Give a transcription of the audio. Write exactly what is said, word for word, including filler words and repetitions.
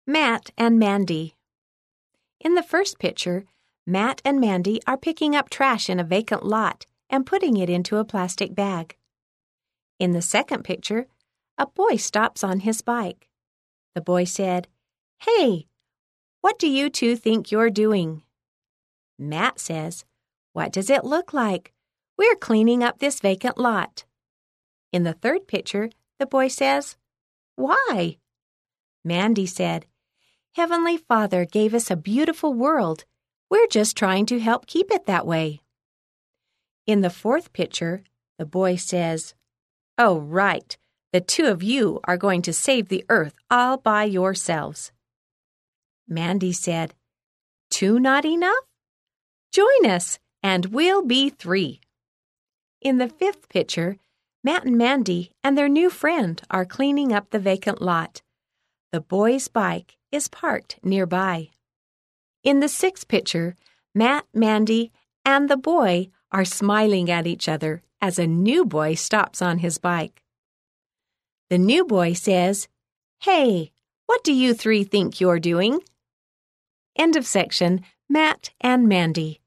Matt and Mandy. In the first picture, Matt and Mandy are picking up trash in a vacant lot and putting it into a plastic bag. In the second picture, a boy stops on his bike. The boy said, "Hey, what do you two think you're doing?" Matt says, "What does it look like? We're cleaning up this vacant lot." In the third picture, the boy says, "Why?" Mandy said, "Heavenly Father gave us a beautiful world. We're just trying to help keep it that way." In the fourth picture, the boy says, "Oh, right. The two of you are going to save the earth all by yourselves." Mandy said, "Two not enough? Join us, and we'll be three." In the fifth picture, Matt and Mandy and their new friend are cleaning up the vacant lot. The boy's bike is parked nearby. In the sixth picture, Matt, Mandy, and the boy are smiling at each other as a new boy stops on his bike. The new boy says, "Hey, what do you three think you're doing?" End of section, Matt and Mandy.